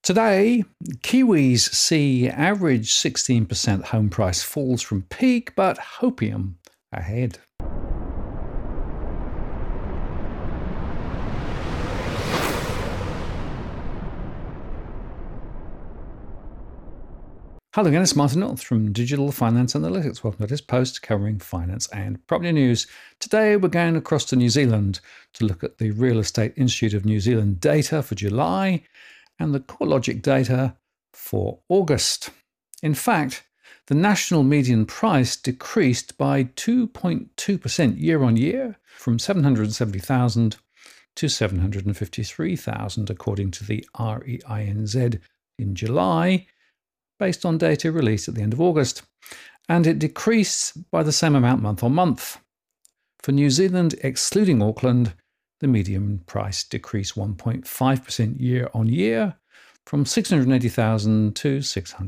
Today, Kiwis see average 16% home price falls from peak, but hopium ahead. Hello again, it's Martin North from Digital Finance Analytics. Welcome to this post covering finance and property news. Today we're going across to New Zealand to look at the Real Estate Institute of New Zealand data for July and the CoreLogic data for August. In fact, the national median price decreased by 2.2% year on year from 770,000 to 753,000 according to the REINZ in July, based on data released at the end of August, and it decreased by the same amount month on month. For New Zealand, excluding Auckland, the median price decreased 1.5% year on year from 680,000 to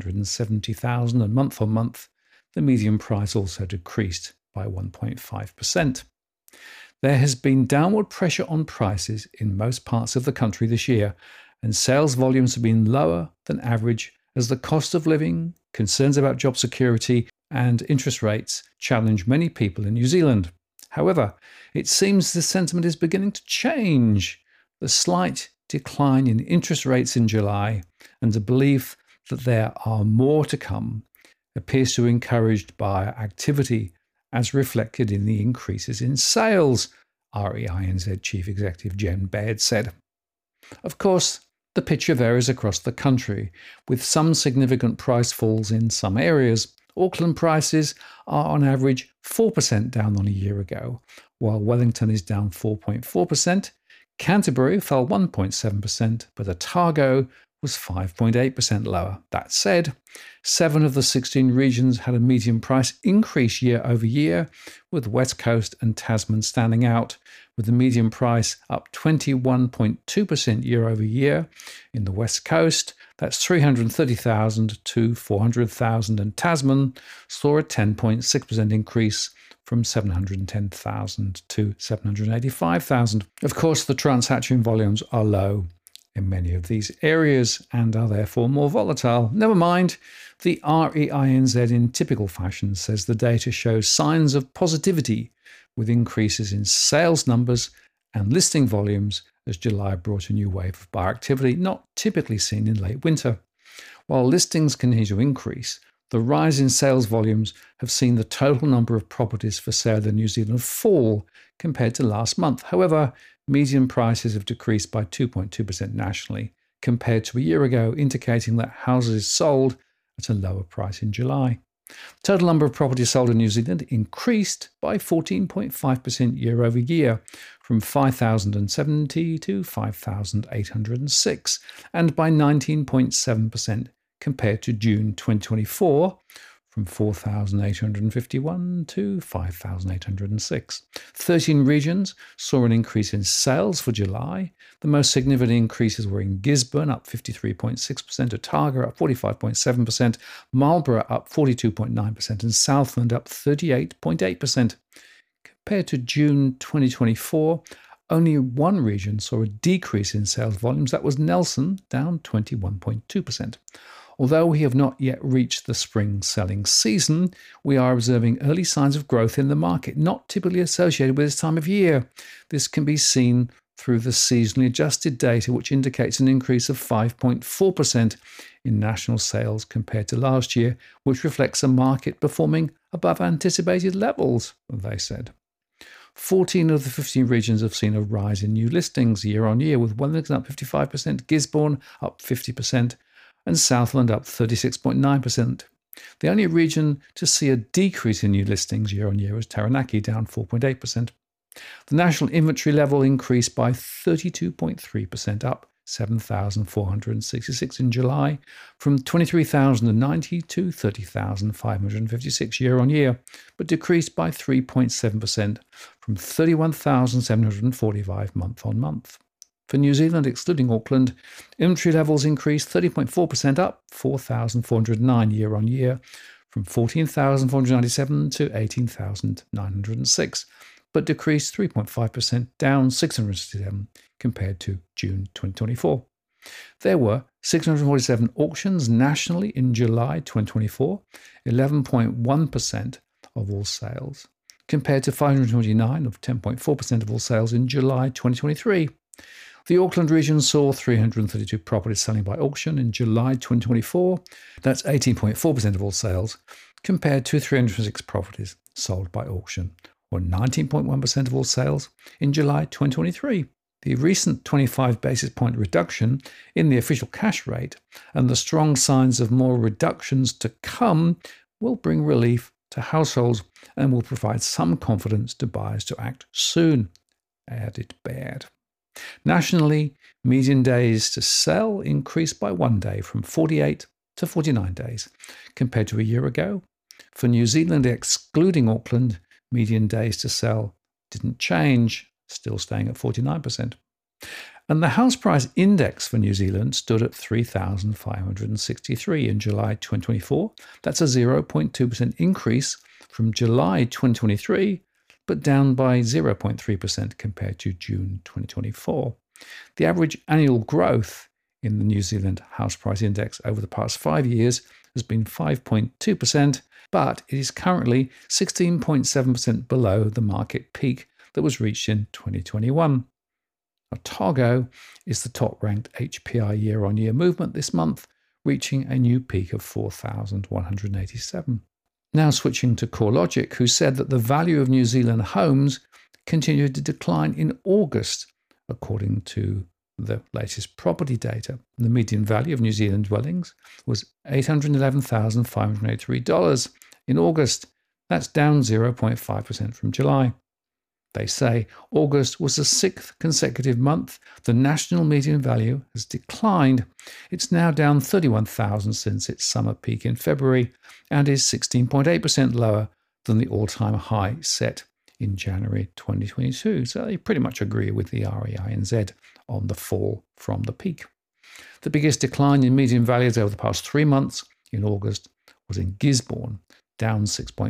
670,000, and month on month, the median price also decreased by 1.5%. There has been downward pressure on prices in most parts of the country this year, and sales volumes have been lower than average as the cost of living, concerns about job security, and interest rates challenge many people in New Zealand. However, it seems the sentiment is beginning to change. The slight decline in interest rates in July and the belief that there are more to come appears to encourage buyer activity, as reflected in the increases in sales, REINZ Chief Executive Jen Baird said. Of course, the picture varies across the country, with some significant price falls in some areas. Auckland prices are on average 4% down on a year ago, while Wellington is down 4.4%. Canterbury fell 1.7%, but Otago was 5.8% lower. That said, 7 of the 16 regions had a median price increase year over year, with West Coast and Tasman standing out, with the median price up 21.2% year over year. In the West Coast, that's 330,000 to 400,000, and Tasman saw a 10.6% increase from 710,000 to 785,000. Of course, the transaction volumes are low in many of these areas and are therefore more volatile. Never mind, the REINZ in typical fashion says the data shows signs of positivity with increases in sales numbers and listing volumes as July brought a new wave of buyer activity not typically seen in late winter. While listings continue to increase, the rise in sales volumes have seen the total number of properties for sale in New Zealand fall compared to last month. However, median prices have decreased by 2.2% nationally compared to a year ago, indicating that houses sold at a lower price in July. Total number of properties sold in New Zealand increased by 14.5% year over year, from 5,070 to 5,806, and by 19.7% compared to June 2024, from 4,851 to 5,806. 13 regions saw an increase in sales for July. The most significant increases were in Gisborne, up 53.6%, Otago up 45.7%, Marlborough up 42.9%, and Southland up 38.8%. Compared to June 2024, only one region saw a decrease in sales volumes. That was Nelson, down 21.2%. Although we have not yet reached the spring selling season, we are observing early signs of growth in the market, not typically associated with this time of year. This can be seen through the seasonally adjusted data, which indicates an increase of 5.4% in national sales compared to last year, which reflects a market performing above anticipated levels, they said. 14 of the 15 regions have seen a rise in new listings year on year, with Wellington up 55%, Gisborne up 50%, and Southland up 36.9%. The only region to see a decrease in new listings year on year was Taranaki, down 4.8%. The national inventory level increased by 32.3%, up 7,466 in July, from 23,090 to 30,556 year on year, but decreased by 3.7% from 31,745 month on month. For New Zealand, excluding Auckland, inventory levels increased 30.4%, up 4,409 year on year, from 14,497 to 18,906, but decreased 3.5%, down 667 compared to June 2024. There were 647 auctions nationally in July 2024, 11.1% of all sales, compared to 529 of 10.4% of all sales in July 2023. The Auckland region saw 332 properties selling by auction in July 2024. That's 18.4% of all sales, compared to 306 properties sold by auction, or 19.1% of all sales in July 2023. The recent 25 basis point reduction in the official cash rate and the strong signs of more reductions to come will bring relief to households and will provide some confidence to buyers to act soon, added Baird. Nationally, median days to sell increased by 1 day from 48 to 49 days compared to a year ago. For New Zealand, excluding Auckland, median days to sell didn't change, still staying at 49%. And the house price index for New Zealand stood at 3,563 in July 2024. That's a 0.2% increase from July 2023, but down by 0.3% compared to June 2024. The average annual growth in the New Zealand house price index over the past 5 years has been 5.2%, but it is currently 16.7% below the market peak that was reached in 2021. Otago is the top-ranked HPI year-on-year movement this month, reaching a new peak of 4,187. Now switching to CoreLogic, who said that the value of New Zealand homes continued to decline in August, according to the latest property data. The median value of New Zealand dwellings was $811,583 in August. That's down 0.5% from July. They say August was the 6th consecutive month the national median value has declined. It's now down $31,000 since its summer peak in February and is 16.8% lower than the all-time high set in January 2022. So they pretty much agree with the REINZ on the fall from the peak. The biggest decline in median values over the past 3 months in August was in Gisborne, down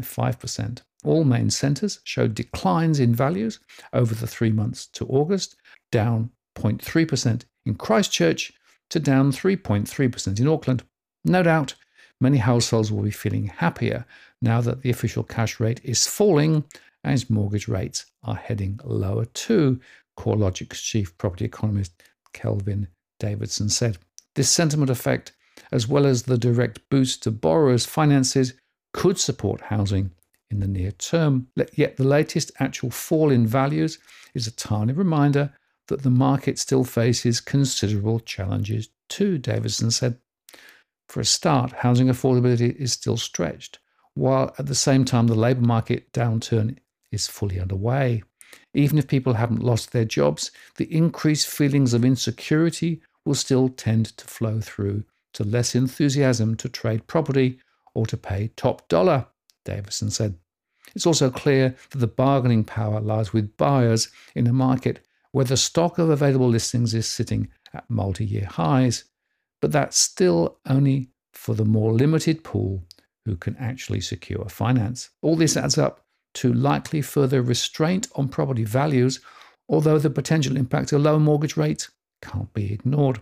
6.5%. All main centres showed declines in values over the 3 months to August, down 0.3% in Christchurch to down 3.3% in Auckland. No doubt, many households will be feeling happier now that the official cash rate is falling as mortgage rates are heading lower too, CoreLogic's chief property economist Kelvin Davidson said. This sentiment effect, as well as the direct boost to borrowers' finances, could support housing in the near term. Yet the latest actual fall in values is a tiny reminder that the market still faces considerable challenges too, Davidson said. For a start, housing affordability is still stretched, while at the same time the labour market downturn is fully underway. Even if people haven't lost their jobs, the increased feelings of insecurity will still tend to flow through to less enthusiasm to trade property or to pay top dollar, Davidson said. It's also clear that the bargaining power lies with buyers in a market where the stock of available listings is sitting at multi-year highs, but that's still only for the more limited pool who can actually secure finance. All this adds up to likely further restraint on property values, although the potential impact of low mortgage rates can't be ignored.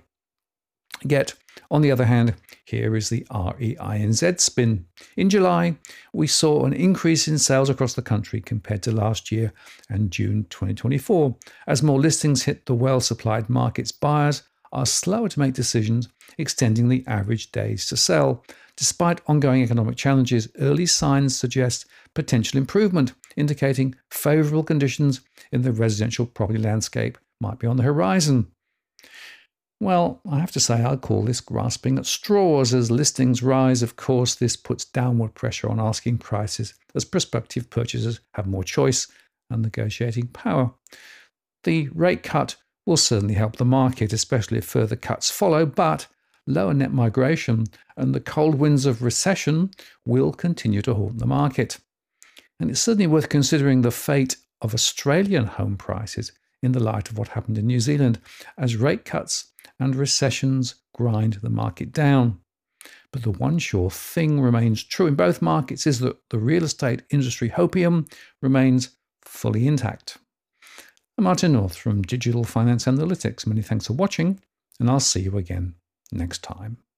Yet, on the other hand, here is the REINZ spin. In July, we saw an increase in sales across the country compared to last year and June 2024. As more listings hit the well-supplied markets, buyers are slower to make decisions, extending the average days to sell. Despite ongoing economic challenges, early signs suggest potential improvement, indicating favourable conditions in the residential property landscape might be on the horizon. Well, I have to say I'll call this grasping at straws. As listings rise, of course, this puts downward pressure on asking prices as prospective purchasers have more choice and negotiating power. The rate cut will certainly help the market, especially if further cuts follow, but lower net migration and the cold winds of recession will continue to haunt the market. And it's certainly worth considering the fate of Australian home prices in the light of what happened in New Zealand, as rate cuts and recessions grind the market down. But the one sure thing remains true in both markets is that the real estate industry hopium remains fully intact. I'm Martin North from Digital Finance Analytics. Many thanks for watching, and I'll see you again next time.